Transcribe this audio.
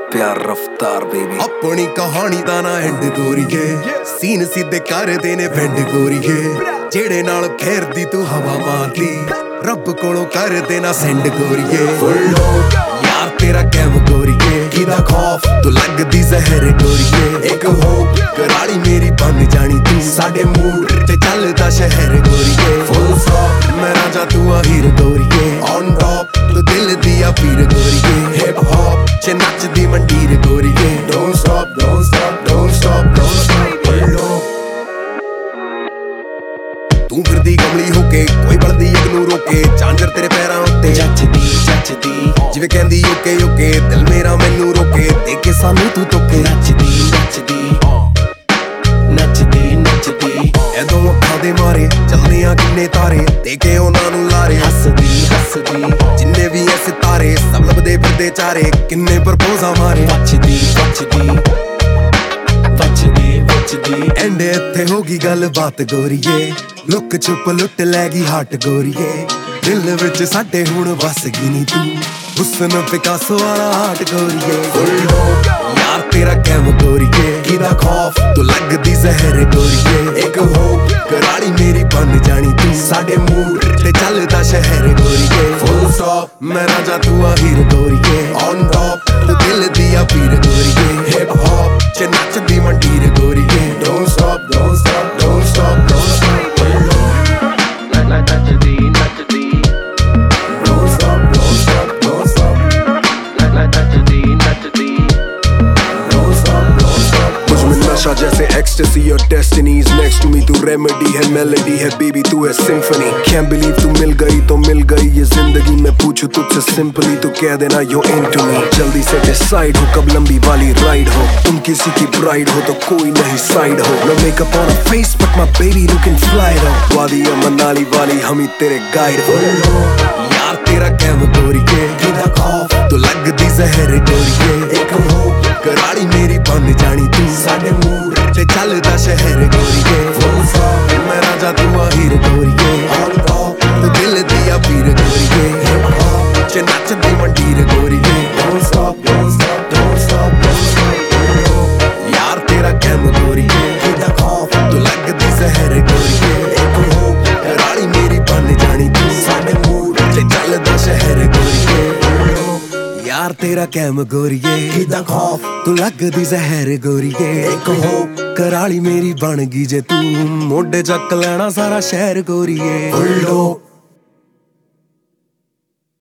प्यार रफ्तार बेबी अपनी कहानी दा ना एंड गोरीए सीन सीधे कर देने बेंड गोरीए जेड़े नाल फेरदी तू हवा मारदी रब कोलों कर देना सेंड गोरीए यार तेरा कैम गोरीए किदा खौफ तू लगदी जहर गोरीए एक हो कराड़ी मेरी बन जानी तू साडे मूड ते चलदा शहर गोरीए फुल स्टॉप मैं राजा तू आहिर गोरीए ऑन टॉप तू दिल दिया पीर गोरीए हिप हॉप च नचदी मंडीर गोरीए don't stop don't stop don't stop don't stop तू फिरदी कमली होके कोई बलदी एक नू रोके झांझर तेरे पैरां उत्ते जचदी जिवें कहंदी ओके ओके दिल मेरा मैनू रोके देखे सानू तू तोके नचदी एदों अखां दे मारे चलदे आ किन्ने तारे देखे उन्हां नू लारे हसदी जिन्ने भी ऐ सितारे सब लभदे फिरदे चारे किन्ने प्रपोज़ां मारे बचदी एंड इत्थे होगी गल बात गोरीए लुक छुप लुट लैगी हाट गोरीए दिल विच साडे हुण बस गई नी तू हुस्न पिकासो वाला हाट गोरीए यार तेरा कैम गोरीए किदा खौफ तू लगदी जहर गोरीए एक हो कराड़ी मेरी बन जानी तू साडे मूड ते चलदा शहर गोरीए फुल स्टॉप मैं राजा तू आहिर गोरीए ऑन टॉप तू दिल दिया पीर गोरीए हिप हॉप च नचदी मंडीर गोरीए don't stop don't stop don't stop don't stop जैसे ecstasy or destinies next to me तू remedy है melody है baby तू है symphony can't believe तू मिल गई तो मिल गई ये जिंदगी मैं पूछूं तुझसे simply तो कह देना you're into me जल्दी से decide हो कब लंबी वाली ride हो तुम किसी की bride हो तो कोई नहीं side हो no makeup on her face but my baby looking fly हो वादी है मनाली वाली हम ही तेरे guide हो यार तेरा कैम गोरीए किदा खौफ तू लगदी जहर गोरीए एक हो कराड़ी मेरी बन जानी तू साडे मूड ते चलदा शहर गोरीए फुल स्टॉप मैं राजा तू आहिर गोरीए ऑन टॉप तू दिल दिया पीर गोरीए हिप हॉप च नचदी मंडीर गोरीए don't stop don't stop don't stop don't stop यार तेरा कैम गोरीए किदा खौफ तू लगदी जहर गोरीए एक हो कराड़ी मेरी बन जानी तू साडे मूड ते चलदा शहर गोरीए यार तेरा कैम गोरीए किदा खौफ तू लगदी जहर गोरीए एक हो कराली मेरी बन गई जे तू मोढे चक लेना सारा शहर गोरीए